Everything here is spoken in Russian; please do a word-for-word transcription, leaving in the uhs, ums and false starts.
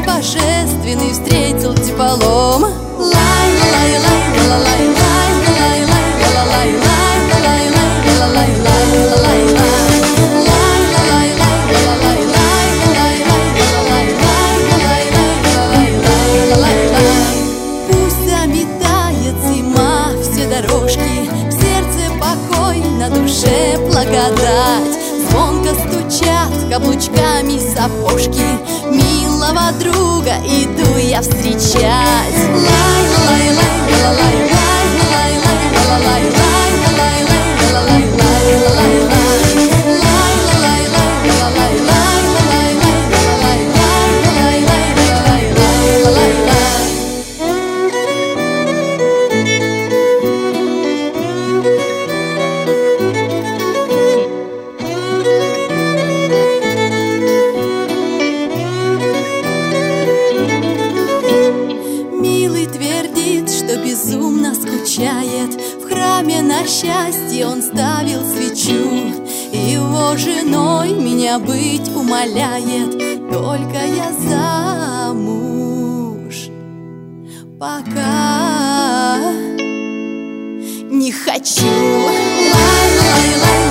божественный встретил теплом. Пусть заметает зима все дорожки, в сердце покой, на душе благодать. Звонко стучат каблучками сапожки, милого друга иду я встречать. Безумно скучает, в храме на счастье он ставил свечу. Его женой меня быть умоляет, только я замуж пока не хочу. Лай, лай, лай.